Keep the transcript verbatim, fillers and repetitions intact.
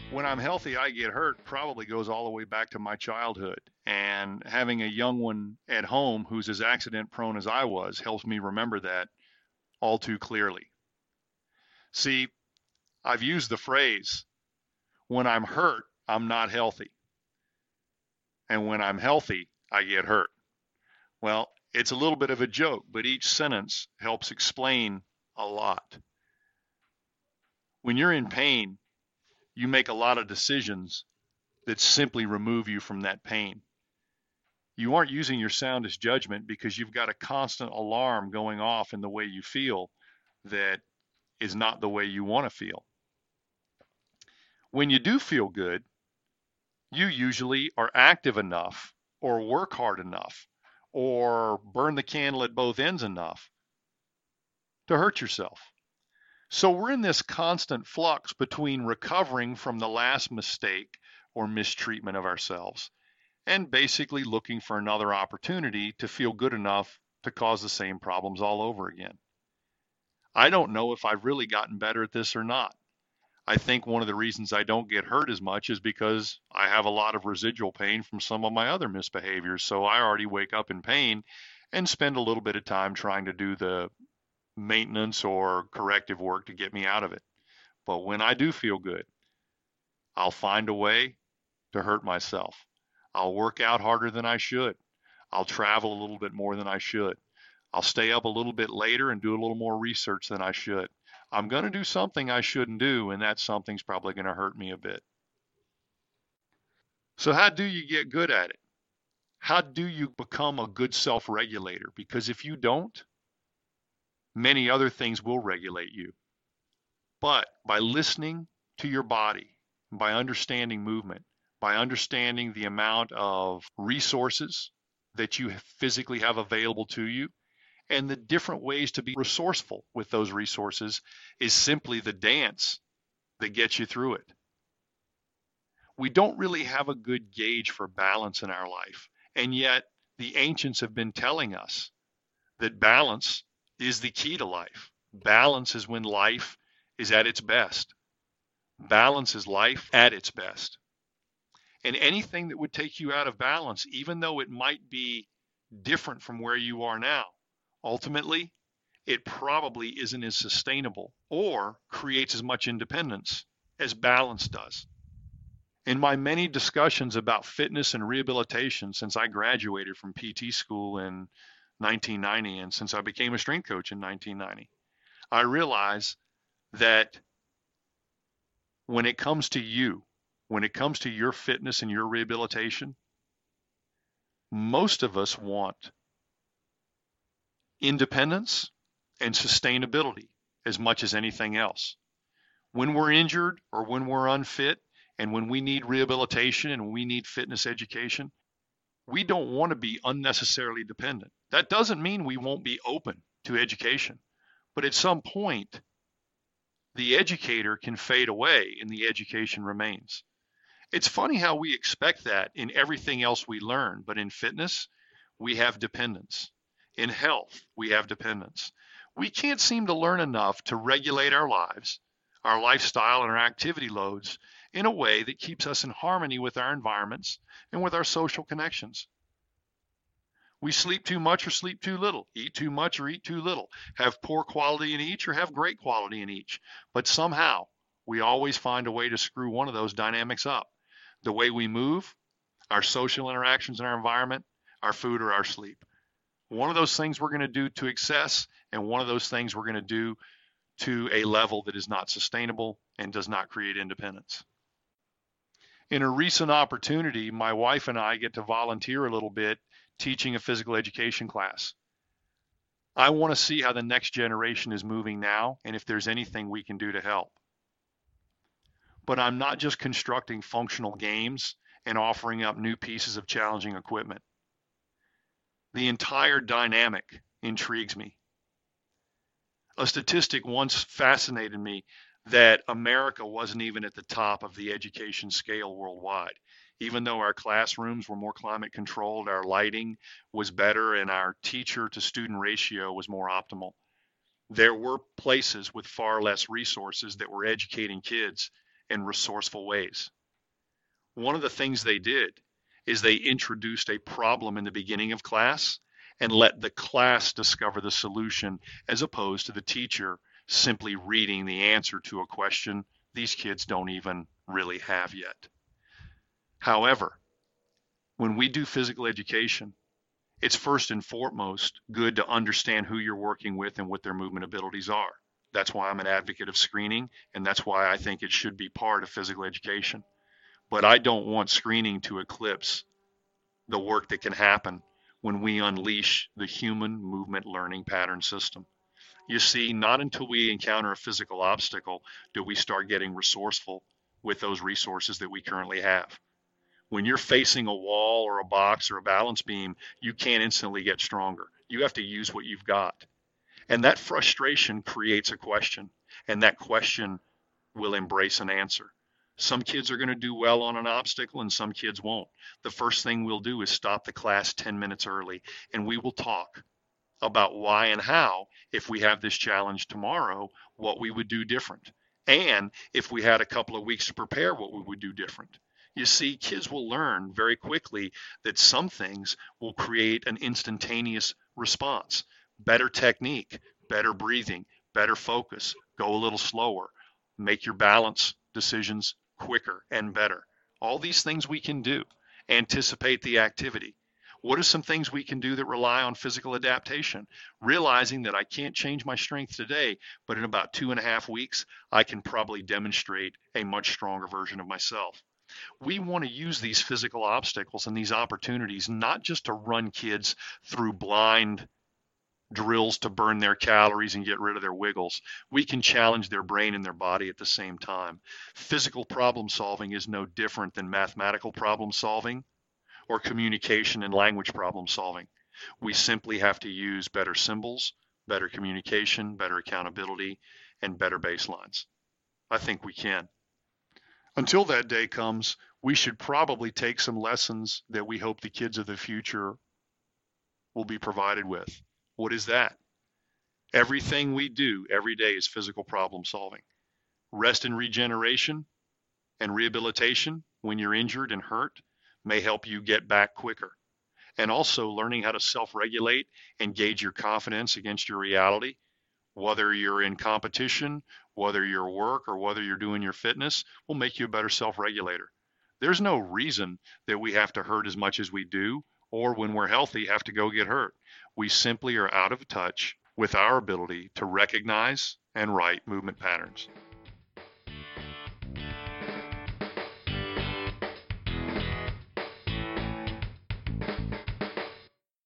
When I'm healthy, I get hurt probably goes all the way back to my childhood. And having a young one at home who's as accident prone as I was helps me remember that all too clearly. See, I've used the phrase, when I'm hurt, I'm not healthy. And when I'm healthy, I get hurt. Well, it's a little bit of a joke, but each sentence helps explain a lot. When you're in pain, you make a lot of decisions that simply remove you from that pain. You aren't using your soundest judgment because you've got a constant alarm going off in the way you feel that is not the way you want to feel. When you do feel good, you usually are active enough or work hard enough or burn the candle at both ends enough to hurt yourself. So we're in this constant flux between recovering from the last mistake or mistreatment of ourselves and basically looking for another opportunity to feel good enough to cause the same problems all over again. I don't know if I've really gotten better at this or not. I think one of the reasons I don't get hurt as much is because I have a lot of residual pain from some of my other misbehaviors. So I already wake up in pain and spend a little bit of time trying to do the maintenance or corrective work to get me out of it. But when I do feel good, I'll find a way to hurt myself. I'll work out harder than I should. I'll travel a little bit more than I should. I'll stay up a little bit later and do a little more research than I should. I'm going to do something I shouldn't do, and that something's probably going to hurt me a bit. So, how do you get good at it? How do you become a good self regulator? Because if you don't, many other things will regulate you. But by listening to your body, by understanding movement, by understanding the amount of resources that you physically have available to you, and the different ways to be resourceful with those resources is simply the dance that gets you through it. We don't really have a good gauge for balance in our life. And yet, the ancients have been telling us that balance is the key to life. Balance is when life is at its best. Balance is life at its best. And anything that would take you out of balance, even though it might be different from where you are now, ultimately, it probably isn't as sustainable or creates as much independence as balance does. In my many discussions about fitness and rehabilitation since I graduated from P T school in nineteen ninety and since I became a strength coach in nineteen ninety, I realize that when it comes to you, when it comes to your fitness and your rehabilitation, most of us want independence and sustainability as much as anything else. When we're injured or when we're unfit and when we need rehabilitation and we need fitness education, we don't want to be unnecessarily dependent. That doesn't mean we won't be open to education, but at some point, the educator can fade away and the education remains. It's funny how we expect that in everything else we learn, but in fitness, we have dependence. In health, we have dependence. We can't seem to learn enough to regulate our lives, our lifestyle, and our activity loads in a way that keeps us in harmony with our environments and with our social connections. We sleep too much or sleep too little, eat too much or eat too little, have poor quality in each or have great quality in each. But somehow, we always find a way to screw one of those dynamics up. The way we move, our social interactions in our environment, our food, or our sleep. One of those things we're going to do to excess, and one of those things we're going to do to a level that is not sustainable and does not create independence. In a recent opportunity, my wife and I get to volunteer a little bit teaching a physical education class. I want to see how the next generation is moving now and if there's anything we can do to help. But I'm not just constructing functional games and offering up new pieces of challenging equipment. The entire dynamic intrigues me. A statistic once fascinated me that America wasn't even at the top of the education scale worldwide. Even though our classrooms were more climate controlled, our lighting was better, and our teacher to student ratio was more optimal. There were places with far less resources that were educating kids in resourceful ways. One of the things they did is they introduced a problem in the beginning of class and let the class discover the solution, as opposed to the teacher simply reading the answer to a question these kids don't even really have yet. However, when we do physical education, it's first and foremost good to understand who you're working with and what their movement abilities are. That's why I'm an advocate of screening, and that's why I think it should be part of physical education. But I don't want screening to eclipse the work that can happen when we unleash the human movement learning pattern system. You see, not until we encounter a physical obstacle do we start getting resourceful with those resources that we currently have. When you're facing a wall or a box or a balance beam, you can't instantly get stronger. You have to use what you've got. And that frustration creates a question, and that question will embrace an answer. Some kids are going to do well on an obstacle and some kids won't. The first thing we'll do is stop the class ten minutes early, and we will talk about why and how, if we have this challenge tomorrow, what we would do different. And if we had a couple of weeks to prepare, what we would do different. You see, kids will learn very quickly that some things will create an instantaneous response. Better technique, better breathing, better focus, go a little slower, make your balance decisions quicker and better. All these things we can do. Anticipate the activity. What are some things we can do that rely on physical adaptation? Realizing that I can't change my strength today, but in about two and a half weeks, I can probably demonstrate a much stronger version of myself. We want to use these physical obstacles and these opportunities not just to run kids through blind drills to burn their calories and get rid of their wiggles. We can challenge their brain and their body at the same time. Physical problem solving is no different than mathematical problem solving or communication and language problem solving. We simply have to use better symbols, better communication, better accountability, and better baselines. I think we can. Until that day comes, we should probably take some lessons that we hope the kids of the future will be provided with. What is that? Everything we do every day is physical problem solving. Rest and regeneration and rehabilitation when you're injured and hurt may help you get back quicker. And also learning how to self-regulate and gauge your confidence against your reality, whether you're in competition, whether you're work, or whether you're doing your fitness, will make you a better self-regulator. There's no reason that we have to hurt as much as we do, or when we're healthy, have to go get hurt. We simply are out of touch with our ability to recognize and write movement patterns.